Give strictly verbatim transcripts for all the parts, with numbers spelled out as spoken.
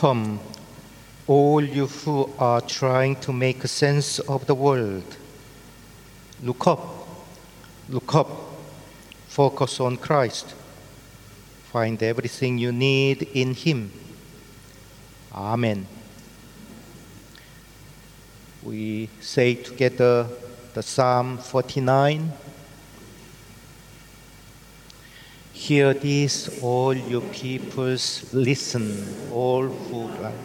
Come, all you who are trying to make sense of the world. Look up, look up, focus on Christ. Find everything you need in Him. Amen. We say together the Psalm forty-nine. Hear this, all you peoples, listen, all who rise.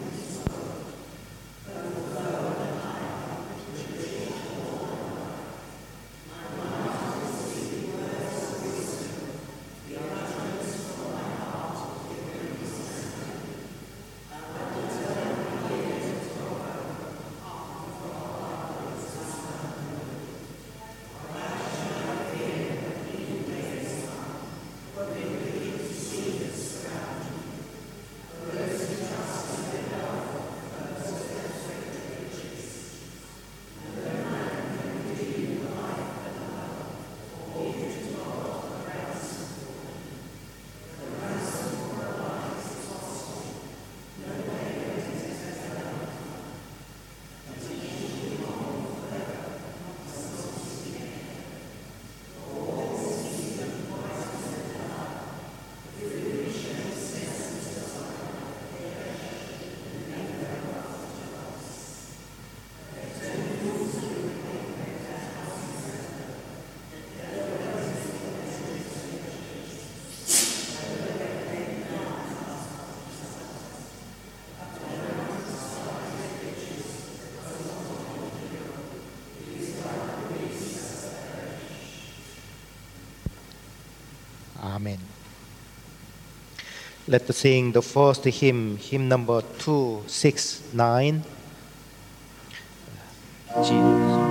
Amen. Let us sing the first hymn, hymn number two six nine. Jesus.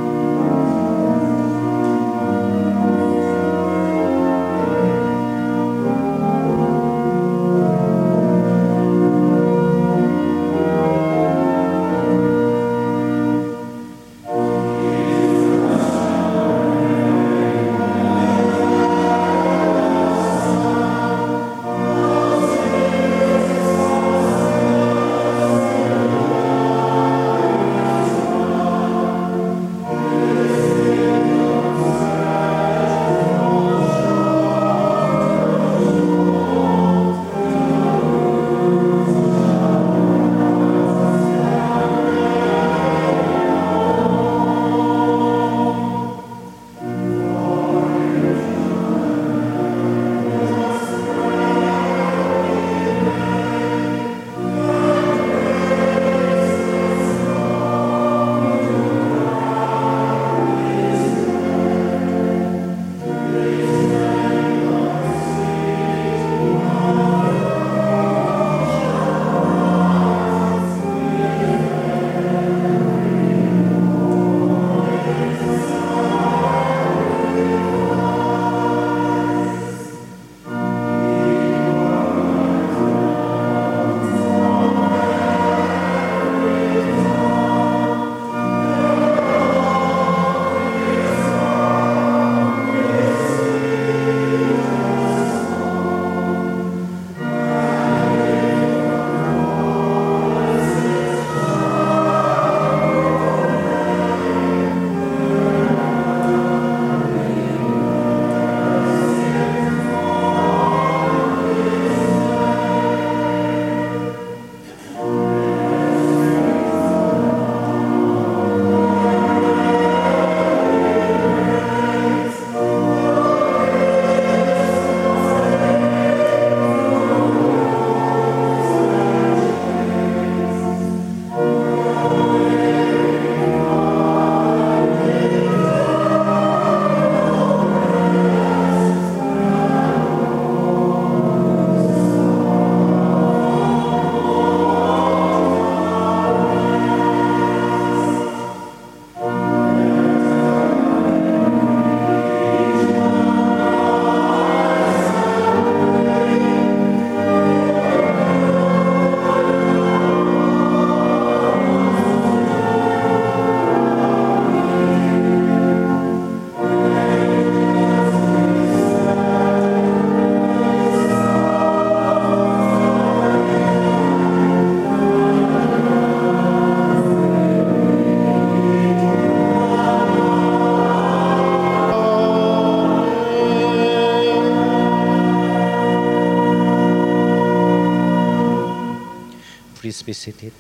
Please be seated.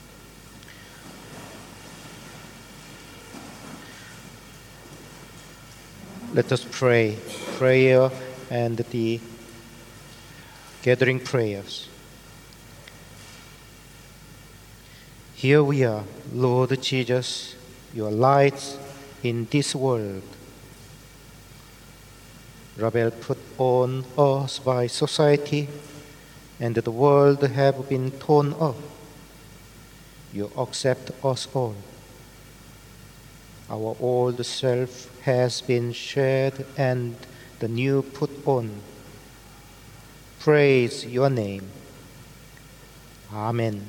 Let us pray. Prayer and the gathering prayers. Here we are, Lord Jesus, your light in this world. Rebel put on us by society, and the world have been torn up. You accept us all. Our old self has been shed and the new put on. Praise your name. Amen.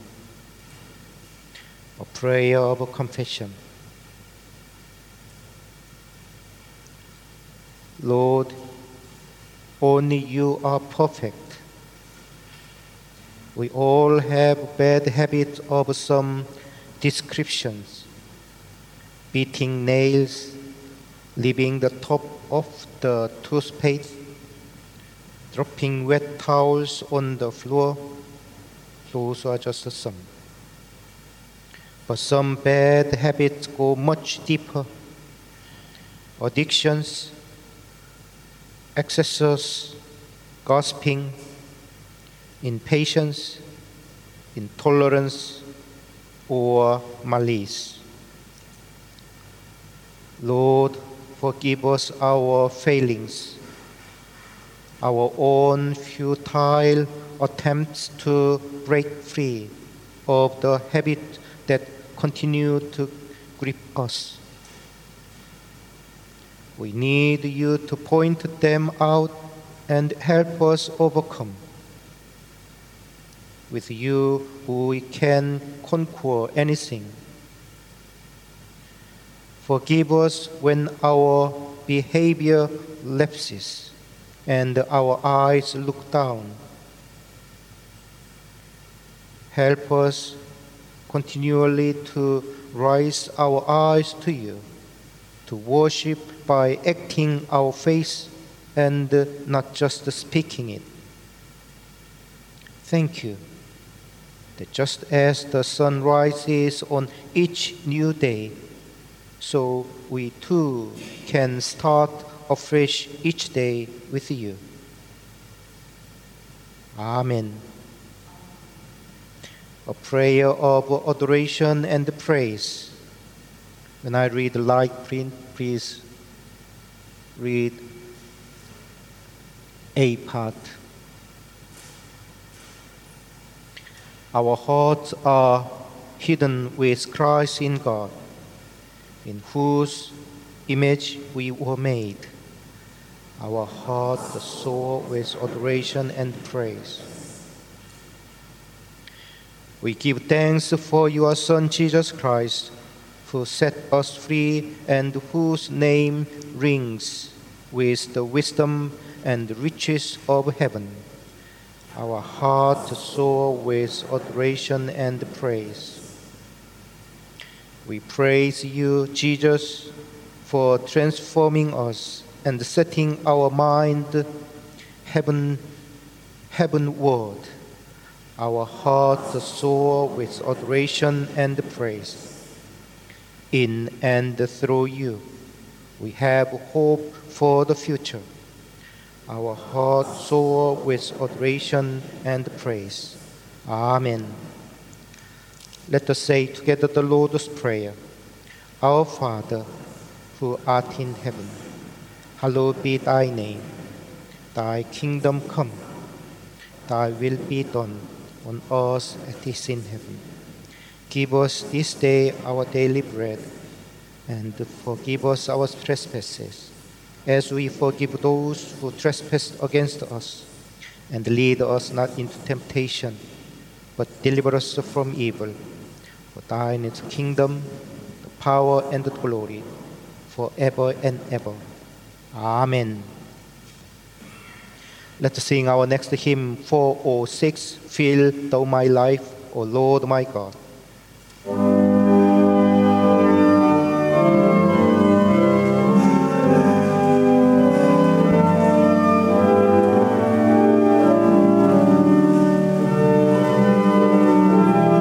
A prayer of confession. Lord, only you are perfect. We all have bad habits of some descriptions. Beating nails, leaving the top of the toothpaste, dropping wet towels on the floor. Those are just some. But some bad habits go much deeper. Addictions, excesses, gossiping, impatience, intolerance, or malice. Lord, forgive us our failings, our own futile attempts to break free of the habit that continue to grip us. We need you to point them out and help us overcome. With you, we can conquer anything. Forgive us when our behavior lapses and our eyes look down. Help us continually to raise our eyes to you, to worship by acting our faith and not just speaking it. Thank you that just as the sun rises on each new day, so we too can start afresh each day with you. Amen. A prayer of adoration and praise. When I read the light print, please read A part. Our hearts are hidden with Christ in God, in whose image we were made. Our hearts soar with adoration and praise. We give thanks for your Son, Jesus Christ, who set us free and whose name rings with the wisdom and riches of heaven. Our hearts soar with adoration and praise. We praise you, Jesus, for transforming us and setting our mind heaven, heavenward. Our hearts soar with adoration and praise. In and through you, we have hope for the future. Our hearts soar with adoration and praise. Amen. Let us say together the Lord's Prayer. Our Father, who art in heaven, hallowed be thy name. Thy kingdom come. Thy will be done on earth as it is in heaven. Give us this day our daily bread, and forgive us our trespasses, as we forgive those who trespass against us. And lead us not into temptation, but deliver us from evil. For thine is the kingdom, the power, and the glory, forever and ever. Amen. Let us sing our next hymn, four oh six, Fill Thou My Life, O Lord my God. Thank you.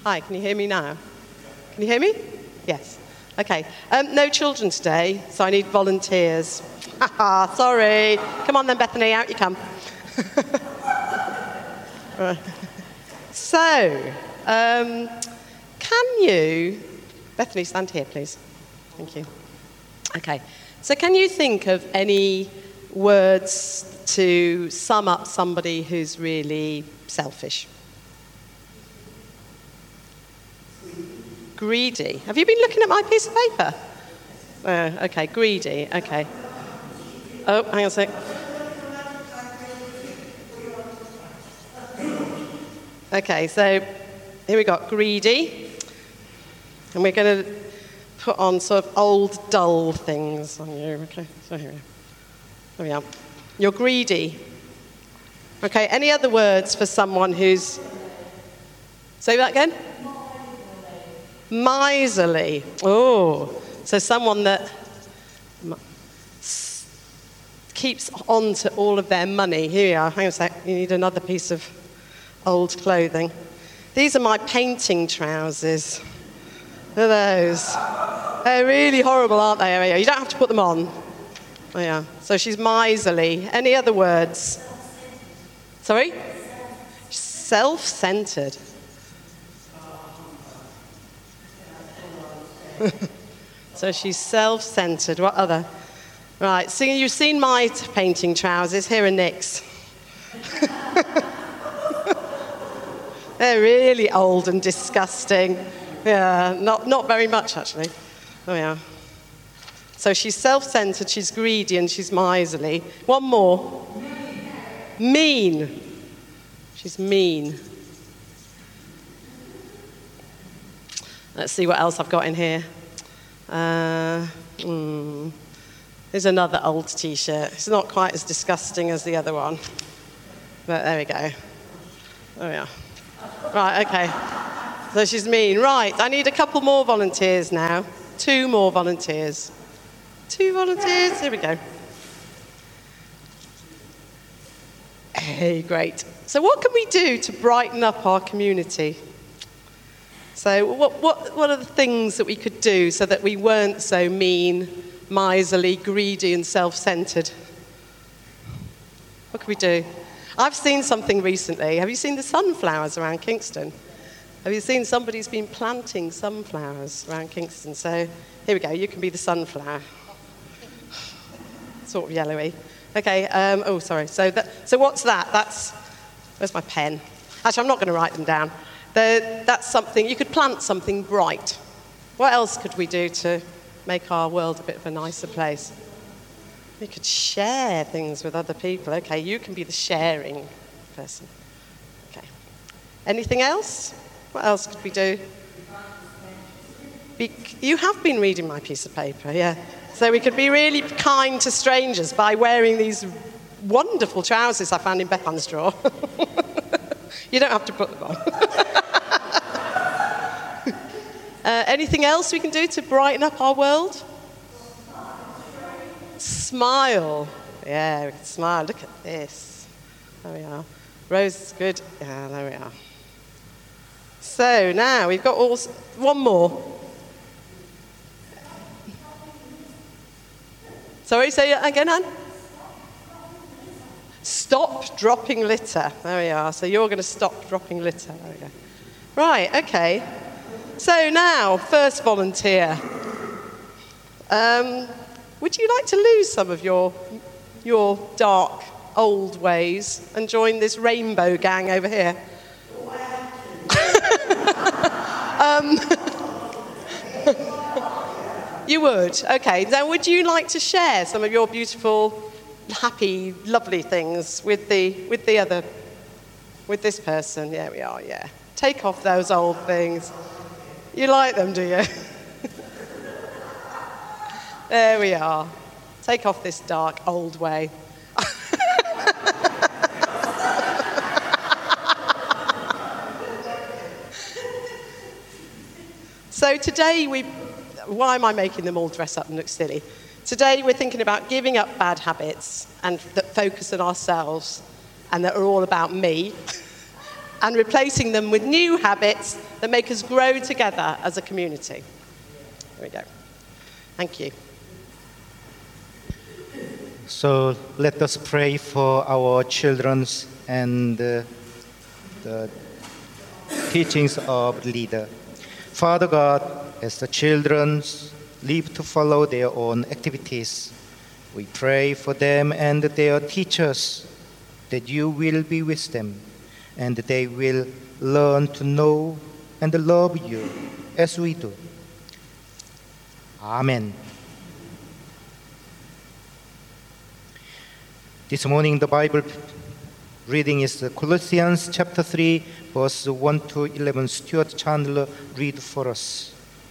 Hi, can you hear me now? Can you hear me? Yes. Okay. Um, no children today, so I need volunteers. Haha, sorry. Come on then, Bethany, out you come. Right. So, um, can you... Bethany, stand here, please. Thank you. Okay. So can you think of any words to sum up somebody who's really selfish? Greedy. Have you been looking at my piece of paper? Oh, okay, greedy, okay. Oh, hang on a sec. Okay, so here we got greedy. And we're going to put on sort of old, dull things on you. Okay, so here we are. There we are. You're greedy. Okay, any other words for someone who's... Say that again? Miserly. Oh, so someone that keeps on to all of their money. Here we are. Hang on a sec. You need another piece of old clothing. These are my painting trousers. Look at those. They're really horrible, aren't they? You don't have to put them on. Oh, yeah. So she's miserly. Any other words? Sorry? Self-centered. So she's self-centered. What other? Right, so you've seen my t- painting trousers. Here are Nick's. They're really old and disgusting. Yeah, not, not very much, actually. Oh, yeah. So she's self-centered, she's greedy, and she's miserly. One more. Mean. She's mean. Let's see what else I've got in here. Uh, mm, there's another old T-shirt. It's not quite as disgusting as the other one. But there we go. Oh, yeah. Right, okay. So she's mean. Right, I need a couple more volunteers now. Two more volunteers. Two volunteers. Here we go. Hey, great. So what can we do to brighten up our community? So what, what, what are the things that we could do so that we weren't so mean, miserly, greedy, and self-centered? What can we do? I've seen something recently. Have you seen the sunflowers around Kingston? Have you seen somebody's been planting sunflowers around Kingston? So here we go. You can be the sunflower. Sort of yellowy. Okay. Um, oh, sorry. So that, so what's that? That's... Where's my pen? Actually, I'm not going to write them down. The, that's something... You could plant something bright. What else could we do to make our world a bit of a nicer place? We could share things with other people. Okay, you can be the sharing person. Okay. Anything else? What else could we do? Be, you have been reading my piece of paper, yeah. So we could be really kind to strangers by wearing these wonderful trousers I found in Bethan's drawer. You don't have to put them on. uh, anything else we can do to brighten up our world? Smile. Yeah, we can smile. Look at this. There we are. Rose is good. Yeah, there we are. So now we've got all... One more. Sorry, say it again, Anne? Stop dropping litter. There we are. So you're going to stop dropping litter. There we go. Right, okay. So now, first volunteer. Um... Would you like to lose some of your, your dark, old ways and join this rainbow gang over here? um, you would? Okay. Then would you like to share some of your beautiful, happy, lovely things with the, with the other, with this person? There we are, yeah. Take off those old things. You like them, do you? There we are. Take off this dark, old way. So today we... Why am I making them all dress up and look silly? Today we're thinking about giving up bad habits and that focus on ourselves and that are all about me and replacing them with new habits that make us grow together as a community. There we go. Thank you. So let us pray for our children and uh, the teachings of leader. Father God, as the children live to follow their own activities, we pray for them and their teachers that you will be with them and they will learn to know and love you as we do. Amen. This morning the Bible reading is Colossians chapter three, verse one to eleven. Stuart Chandler read for us.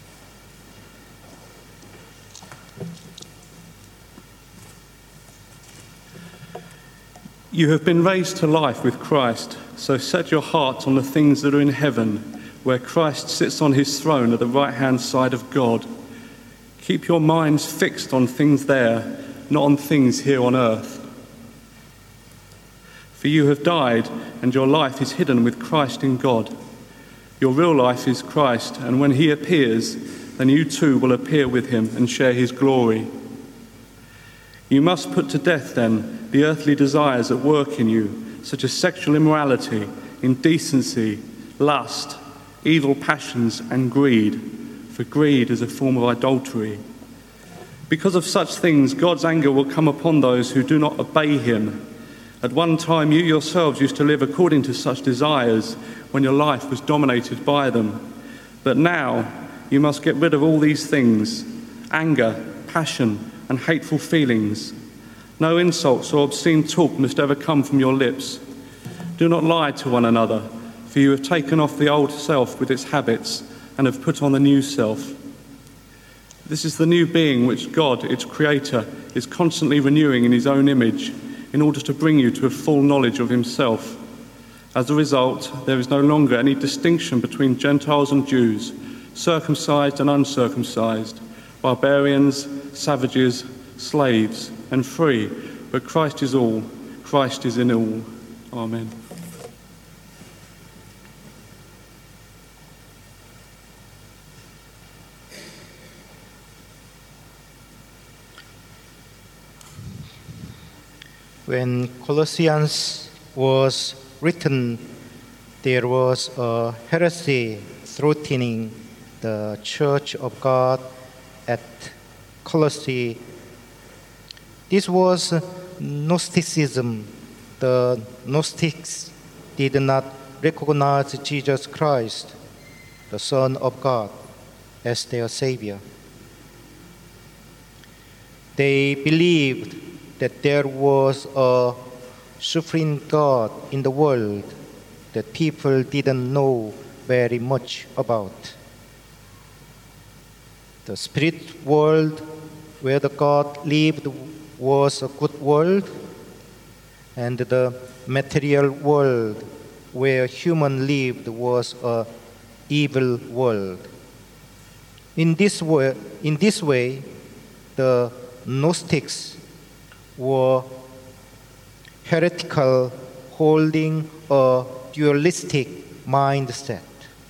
You have been raised to life with Christ, so set your hearts on the things that are in heaven, where Christ sits on his throne at the right-hand side of God. Keep your minds fixed on things there, not on things here on earth. For you have died, and your life is hidden with Christ in God. Your real life is Christ, and when he appears, then you too will appear with him and share his glory. You must put to death, then, the earthly desires at work in you, such as sexual immorality, indecency, lust, evil passions, and greed, for greed is a form of idolatry. Because of such things, God's anger will come upon those who do not obey him. At one time, you yourselves used to live according to such desires when your life was dominated by them. But now, you must get rid of all these things: anger, passion, and hateful feelings. No insults or obscene talk must ever come from your lips. Do not lie to one another, for you have taken off the old self with its habits and have put on the new self. This is the new being which God, its creator, is constantly renewing in his own image, in order to bring you to a full knowledge of himself. As a result, there is no longer any distinction between Gentiles and Jews, circumcised and uncircumcised, barbarians, savages, slaves, and free, but Christ is all, Christ is in all. Amen. When Colossians was written, there was a heresy threatening the Church of God at Colossae. This was Gnosticism. The Gnostics did not recognize Jesus Christ, the Son of God, as their Savior. They believed that there was a supreme God in the world that people didn't know very much about. The spirit world where the God lived was a good world, and the material world where human lived was a evil world. In this way, in this way, the Gnostics were heretical, holding a dualistic mindset.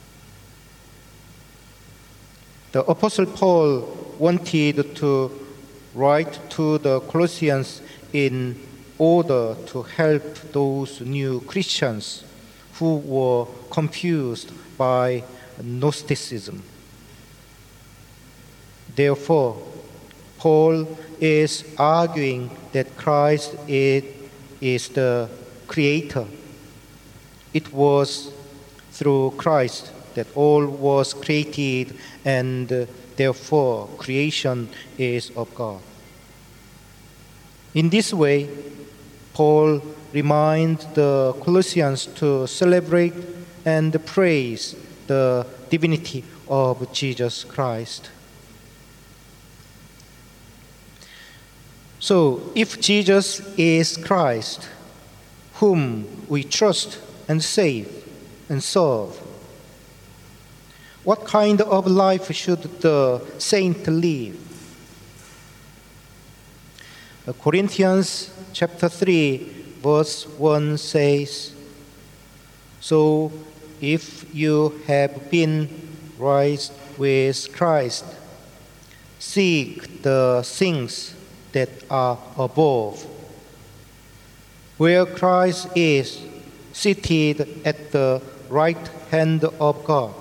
The Apostle Paul wanted to write to the Colossians in order to help those new Christians who were confused by Gnosticism. Therefore, Paul is arguing that Christ is, is the creator. It was through Christ that all was created, and uh, therefore creation is of God. In this way, Paul reminds the Colossians to celebrate and praise the divinity of Jesus Christ. So, if Jesus is Christ, whom we trust and save and serve, what kind of life should the saint live? Corinthians chapter three, verse one says, "So if you have been raised with Christ, seek the things that are above, where Christ is seated at the right hand of God.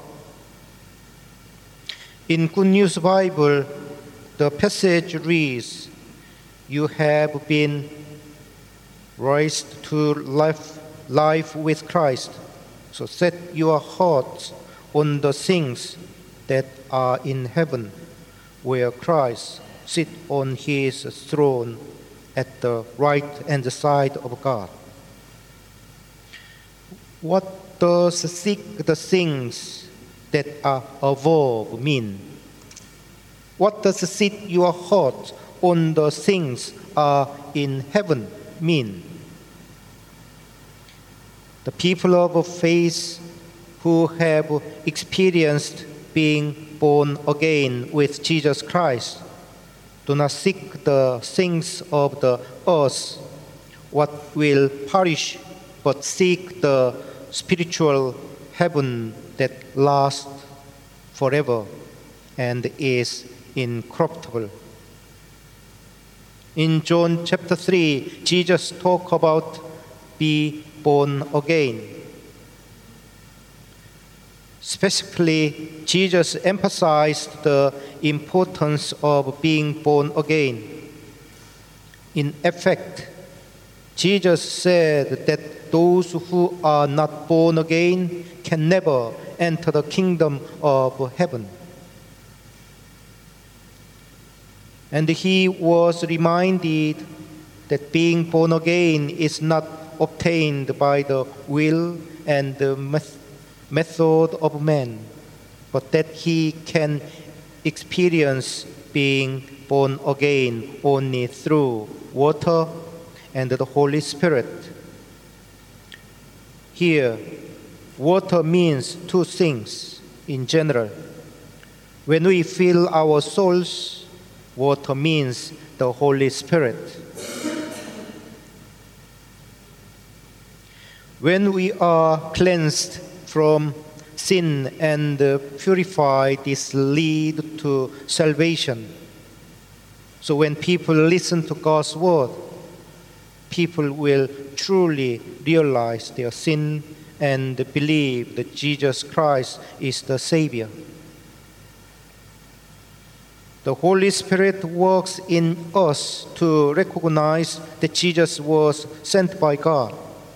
In Good News Bible, the passage reads, "You have been raised to life, life with Christ, so set your hearts on the things that are in heaven, where Christ sits on his throne at the right hand side of God." What does seek the things that are above mean? What does set your heart on the things are in heaven mean? The people of faith who have experienced being born again with Jesus Christ do not seek the things of the earth, what will perish, but seek the spiritual heaven that lasts forever and is incorruptible. In John chapter three, Jesus talked about be born again. Specifically, Jesus emphasized the importance of being born again. In effect, Jesus said that those who are not born again can never enter the kingdom of heaven. And he was reminded that being born again is not obtained by the will and the method of man, but that he can experience being born again only through water and the Holy Spirit. Here, water means two things in general. When we fill our souls, water means the Holy Spirit. When we are cleansed from sin and purified, this leads to salvation. So when people listen to God's word, people will truly realize their sin and believe that Jesus Christ is the Savior. The Holy Spirit works in us to recognize that Jesus was sent by God.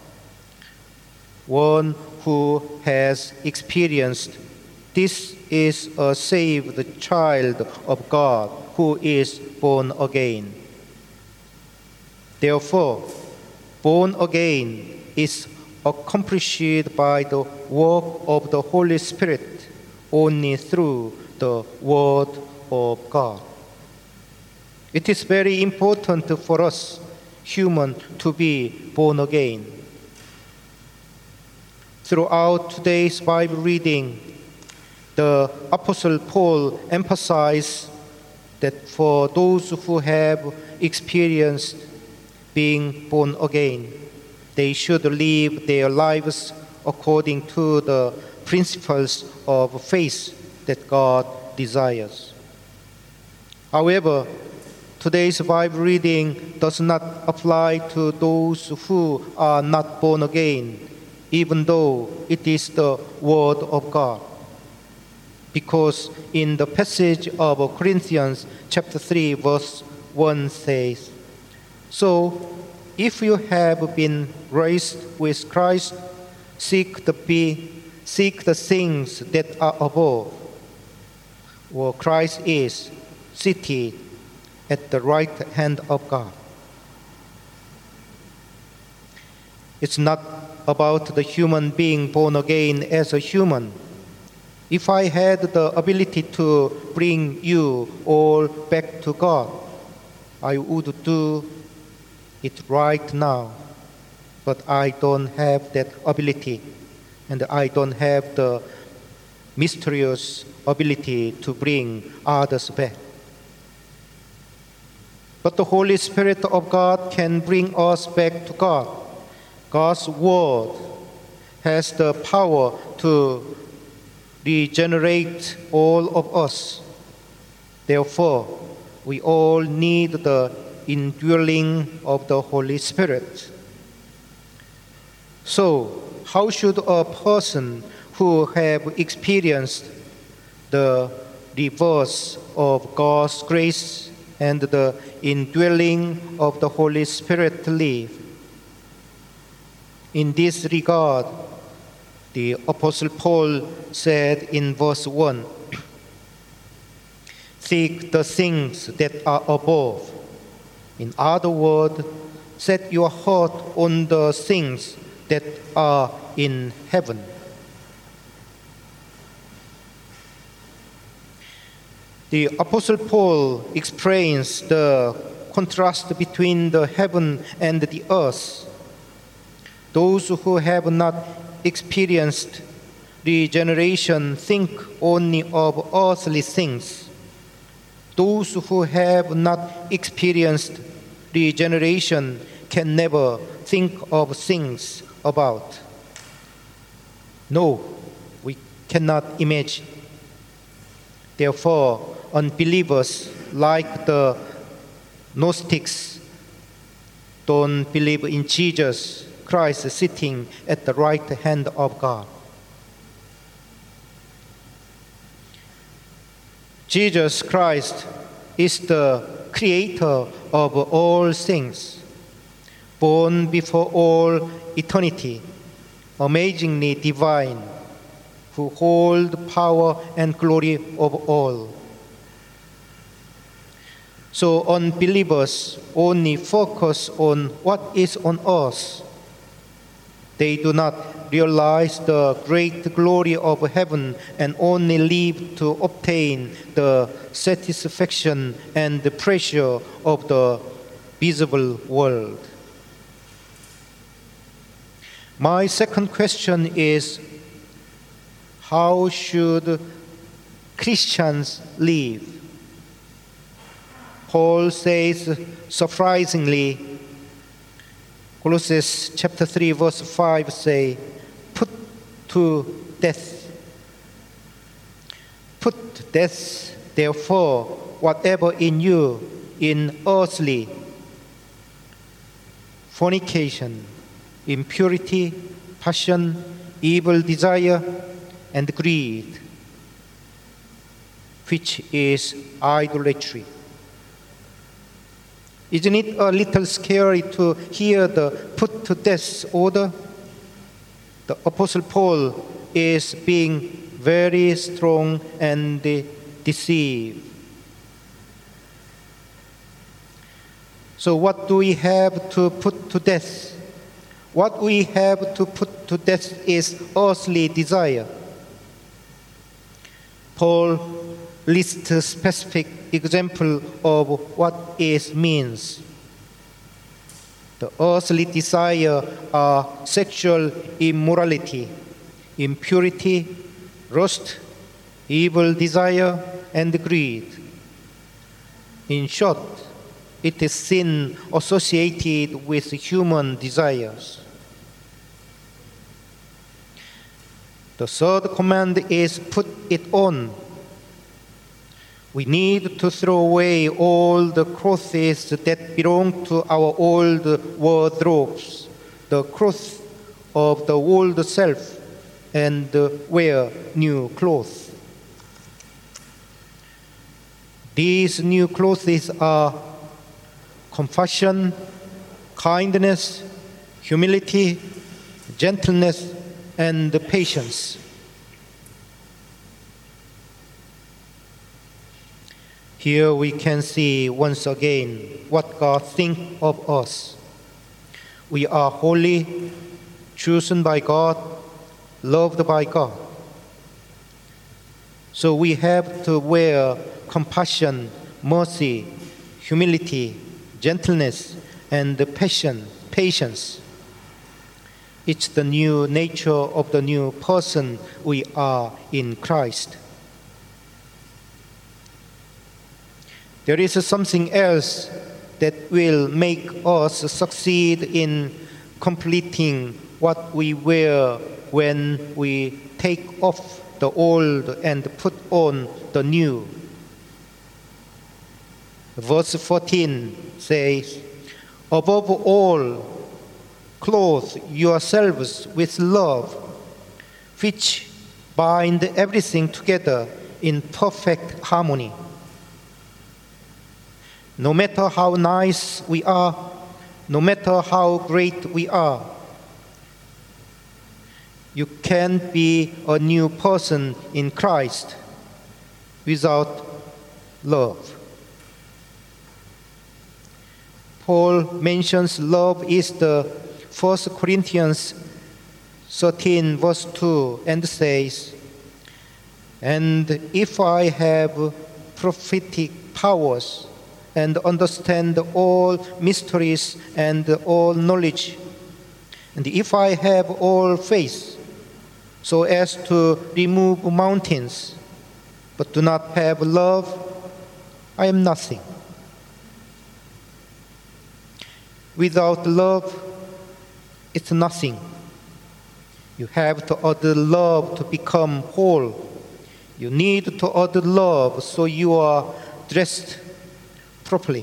One who has experienced this is a saved child of God who is born again. Therefore, born again is accomplished by the work of the Holy Spirit only through the Word of God. It is very important for us humans to be born again. Throughout today's Bible reading, the Apostle Paul emphasized that for those who have experienced being born again, they should live their lives according to the principles of faith that God desires. However, today's Bible reading does not apply to those who are not born again, even though it is the Word of God. Because in the passage of Corinthians chapter three, verse one says, "So, if you have been raised with Christ, seek the, be, seek the things that are above, where Christ is seated at the right hand of God." It's not about the human being born again as a human. If I had the ability to bring you all back to God, I would do it right now. But I don't have that ability, and I don't have the mysterious ability to bring others back. But the Holy Spirit of God can bring us back to God. God's Word has the power to regenerate all of us. Therefore, we all need the indwelling of the Holy Spirit. So, how should a person who have experienced the reverse of God's grace and the indwelling of the Holy Spirit live? In this regard, the Apostle Paul said in verse one, "Seek the things that are above." In other words, set your heart on the things that are in heaven. The Apostle Paul explains the contrast between the heaven and the earth. Those who have not experienced regeneration think only of earthly things. Those who have not experienced regeneration can never think of things about. No, we cannot imagine. Therefore, unbelievers like the Gnostics don't believe in Jesus Christ sitting at the right hand of God. Jesus Christ is the creator of all things, born before all eternity, amazingly divine, who hold power and glory of all. So unbelievers only focus on what is on earth. They do not realize the great glory of heaven and only live to obtain the satisfaction and the pleasure of the visible world. My second question is, how should Christians live? Paul says, surprisingly, Colossians chapter three, verse five say, put to death. Put death, therefore, whatever in you, in earthly, fornication, impurity, passion, evil desire, and greed, which is idolatry. Isn't it a little scary to hear the put to death order? The Apostle Paul is being very strong and deceived. So what do we have to put to death? What we have to put to death is earthly desire. Paul lists a specific example of what it means. The earthly desire are sexual immorality, impurity, lust, evil desire, and greed. In short, it is sin associated with human desires. The third command is put it on. We need to throw away all the clothes that belong to our old wardrobes, the clothes of the old self, and wear new clothes. These new clothes are compassion, kindness, humility, gentleness, and patience. Here we can see once again what God thinks of us. We are holy, chosen by God, loved by God. So we have to wear compassion, mercy, humility, gentleness, and patience. It's the new nature of the new person we are in Christ. There is something else that will make us succeed in completing what we wear when we take off the old and put on the new. Verse fourteen says, above all, clothe yourselves with love, which bind everything together in perfect harmony. No matter how nice we are, no matter how great we are, you can't be a new person in Christ without love. Paul mentions love is the First Corinthians thirteen verse two and says, and if I have prophetic powers and understand all mysteries and all knowledge, and if I have all faith so as to remove mountains, but do not have love, I am nothing. Without love, it's nothing. You have to add love to become whole. You need to add love so you are dressed properly.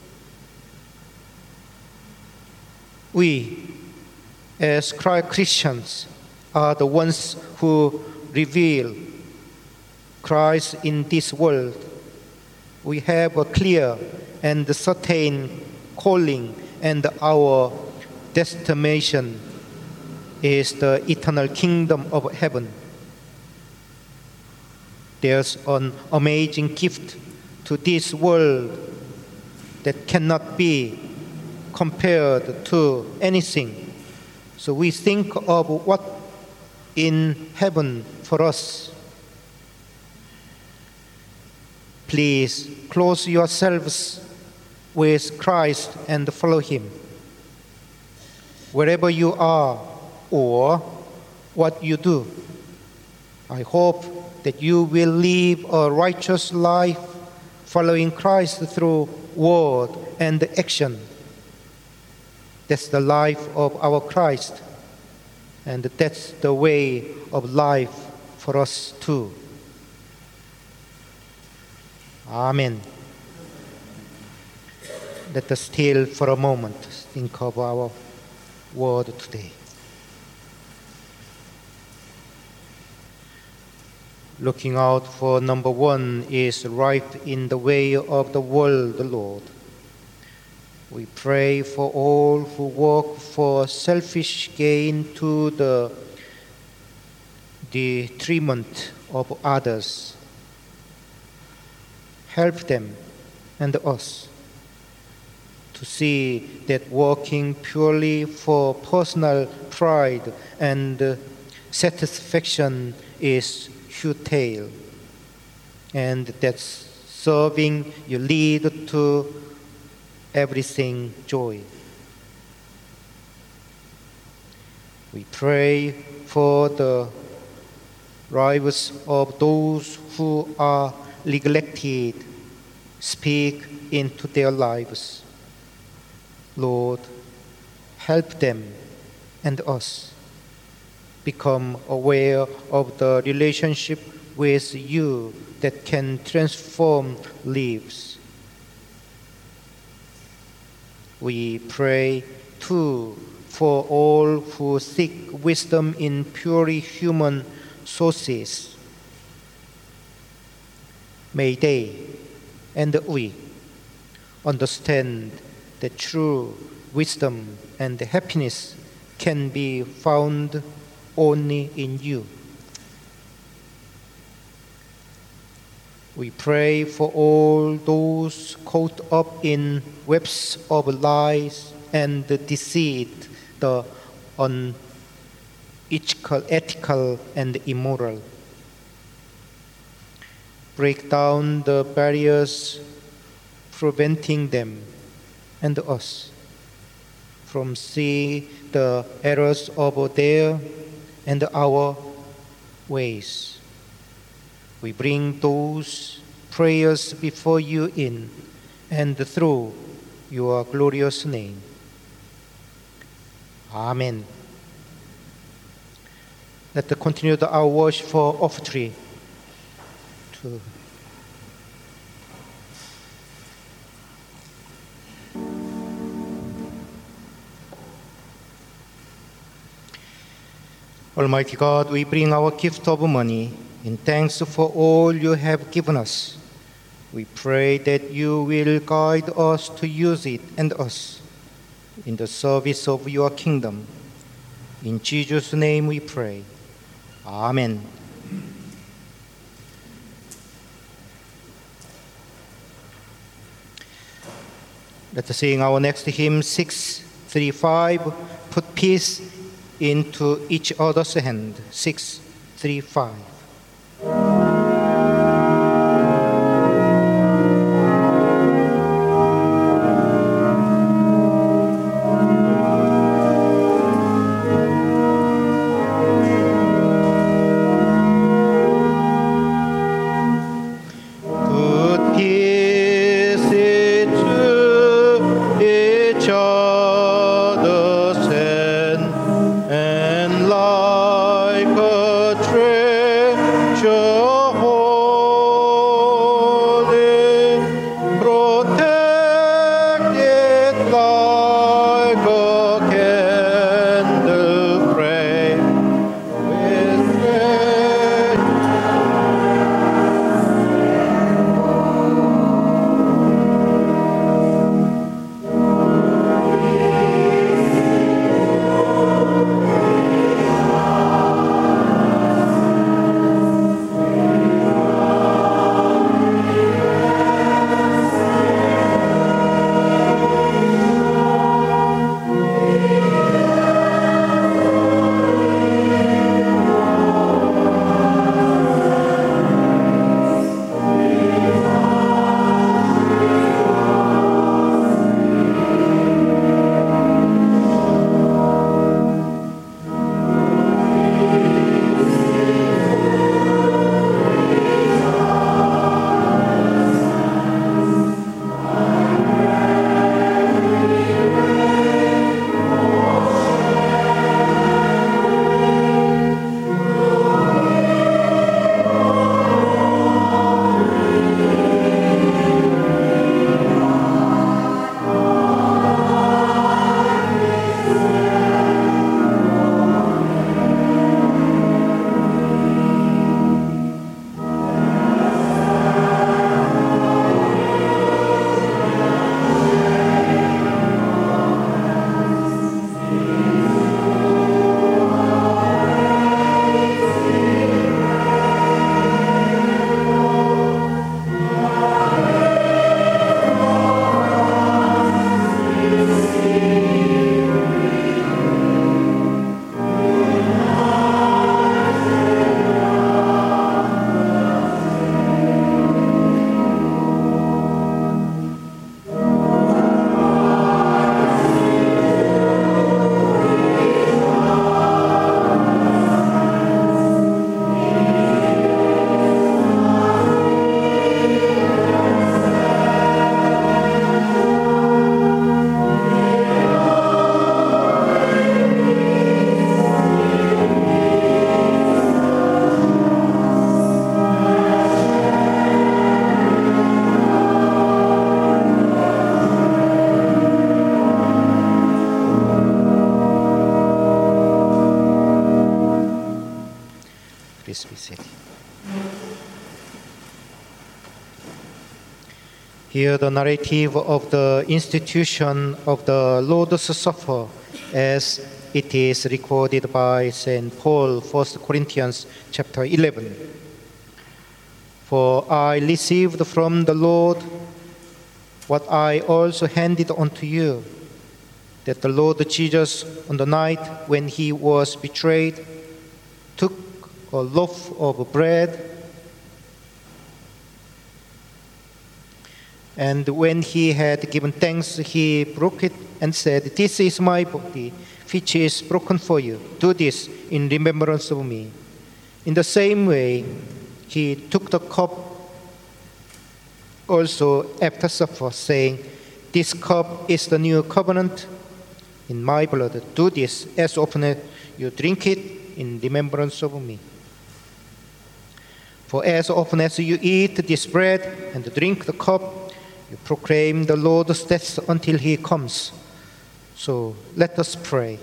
We, as Christians, are the ones who reveal Christ in this world. We have a clear and certain calling, and our destination is the eternal kingdom of heaven. There's an amazing gift to this world that cannot be compared to anything. So we think of what in heaven for us. Please clothe yourselves with Christ and follow him. Wherever you are or what you do, I hope that you will live a righteous life following Christ through word and action. That's the life of our Christ, and that's the way of life for us too. Amen. Let us still for a moment think of our word today. Looking out for number one is right in the way of the world, Lord. We pray for all who work for selfish gain to the detriment of others. Help them and us to see that working purely for personal pride and satisfaction is futile, and that serving you lead to everything joy. We pray for the lives of those who are neglected. Speak into their lives. Lord, help them and us become aware of the relationship with you that can transform lives. We pray too for all who seek wisdom in purely human sources. May they and we understand that true wisdom and happiness can be found only in you. We pray for all those caught up in webs of lies and deceit, the unethical and immoral. Break down the barriers preventing them and us from seeing the errors of their and our ways. We bring those prayers before you in and through your glorious name. Amen. Let us continue the, our worship for offertory. To Almighty God, we bring our gift of money in thanks for all you have given us. We pray that you will guide us to use it and us in the service of your kingdom. In Jesus' name we pray. Amen. Let us sing our next hymn, six thirty-five, Put Peace into Each Other's Hand, six thirty-five. Please be seated. Hear the narrative of the institution of the Lord's Supper as it is recorded by Saint Paul, First Corinthians chapter eleven. For I received from the Lord what I also handed on to you, that the Lord Jesus, on the night when he was betrayed, took a loaf of bread, and when he had given thanks, he broke it and said, "This is my body, which is broken for you. Do this in remembrance of me." In the same way, he took the cup also after supper, saying, "This cup is the new covenant in my blood. Do this as often as you drink it in remembrance of me. For as often as you eat this bread and drink the cup, you proclaim the Lord's death until he comes. So let us pray.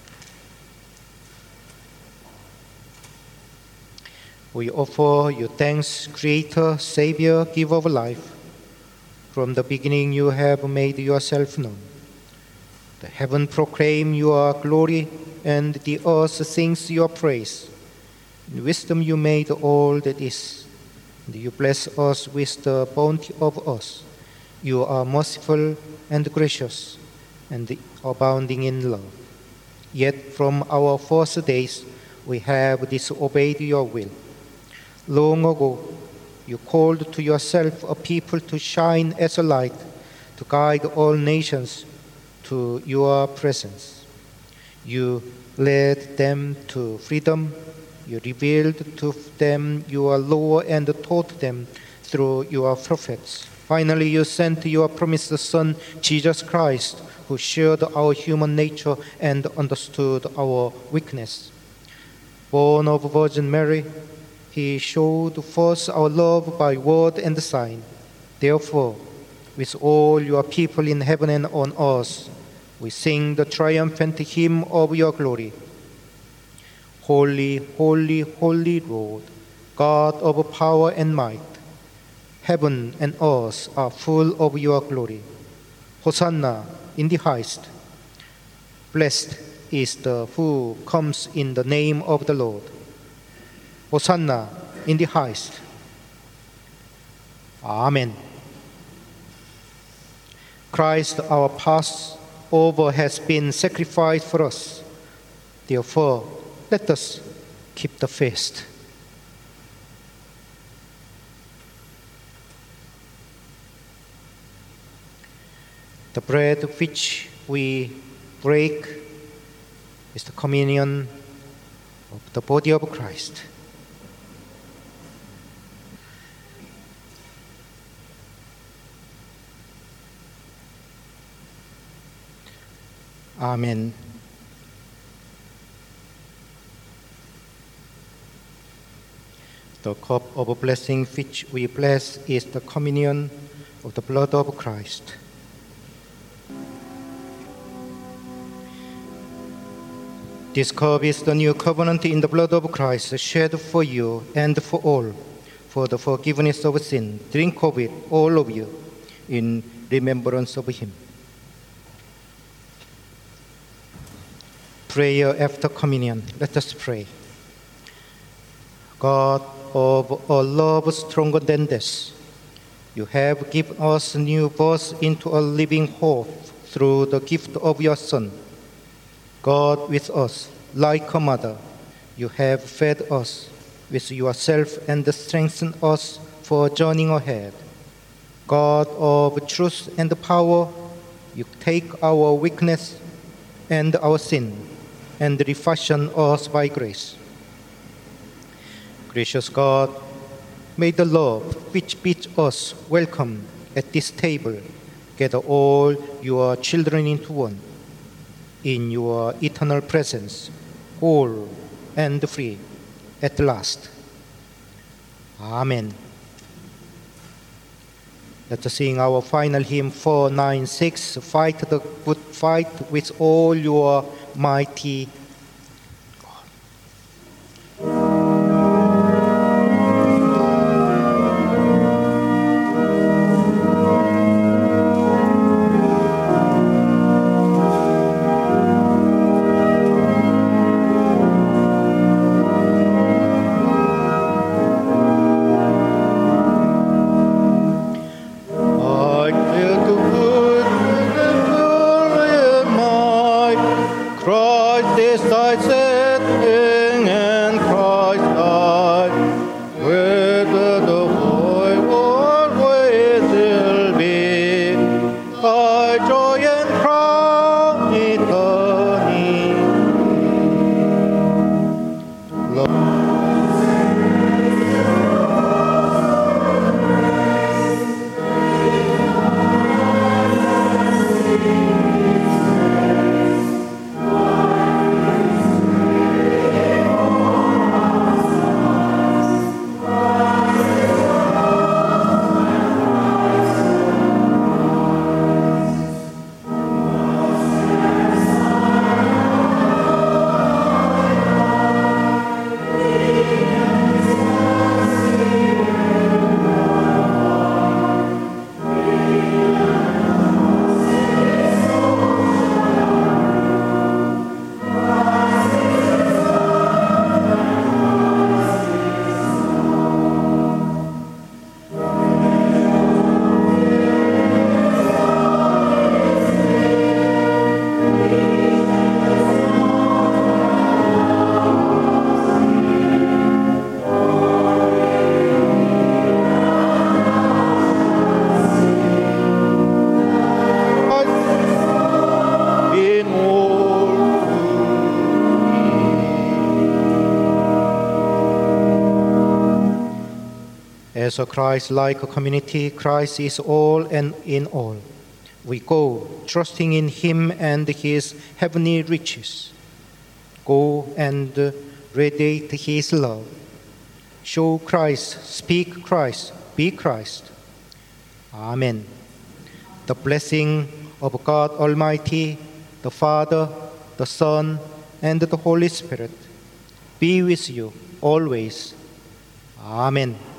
We offer you thanks, Creator, Savior, Giver of life. From the beginning you have made yourself known. The heaven proclaim your glory, and the earth sings your praise. In wisdom you made all that is, and you bless us with the bounty of us. You are merciful and gracious, and abounding in love. Yet from our first days we have disobeyed your will. Long ago you called to yourself a people to shine as a light, to guide all nations to your presence. You led them to freedom. You revealed to them your law and taught them through your prophets. Finally, you sent your promised Son, Jesus Christ, who shared our human nature and understood our weakness. Born of Virgin Mary, he showed forth our love by word and sign. Therefore, with all your people in heaven and on earth, we sing the triumphant hymn of your glory. Holy, holy, holy Lord, God of power and might, heaven and earth are full of your glory. Hosanna in the highest. Blessed is the who comes in the name of the Lord. Hosanna in the highest. Amen. Christ, our Passover, has been sacrificed for us. Therefore, let us keep the feast. The bread which we break is the communion of the body of Christ. Amen. The cup of blessing which we bless is the communion of the blood of Christ. This cup is the new covenant in the blood of Christ, shed for you and for all, for the forgiveness of sin. Drink of it, all of you, in remembrance of him. Prayer after communion. Let us pray. God of a love stronger than death, you have given us new birth into a living hope through the gift of your Son. God with us, like a mother, you have fed us with yourself and strengthened us for journeying ahead. God of truth and power, you take our weakness and our sin and refashion us by grace. Gracious God, may the love which bids us welcome at this table gather all your children into one, in your eternal presence, whole and free at last. Amen. Let us sing our final hymn, four ninety-six, Fight the Good Fight with all your mighty As a Christ-like community, Christ is all and in all. We go, trusting in Him and His heavenly riches. Go and radiate His love. Show Christ, speak Christ, be Christ. Amen. The blessing of God Almighty, the Father, the Son, and the Holy Spirit be with you always. Amen.